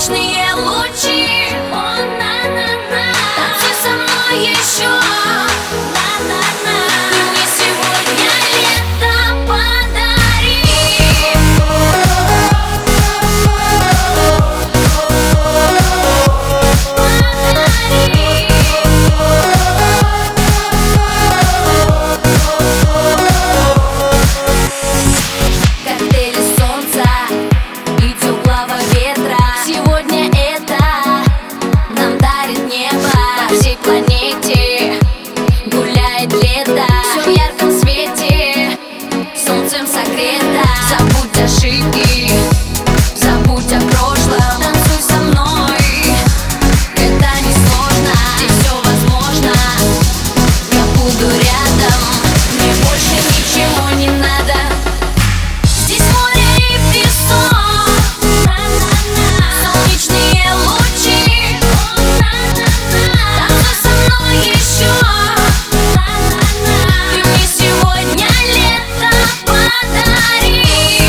солнечные лучи. О, на-на-на, танцуй со мной еще. На-на-на, ты мне сегодня лето подари. Коктейли солнца и теплого ветра. Сегодня это нам дарит небо. По всей планете гуляет лето. Все в ярком свете, солнцем согрето. Забудь ошибки, забудь о прошлом. Танцуй со мной, это не сложно. Здесь все возможно, я буду рядом. Мне больше ничего не надо. Здесь море и песок, солнечные лучи. Танцуй со мной еще. Ты мне сегодня лето подари.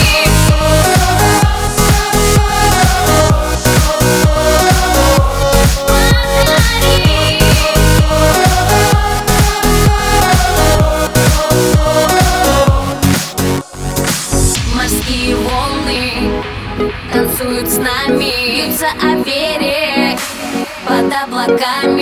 Морские волны танцуют с нами, бьются о берег под облаками.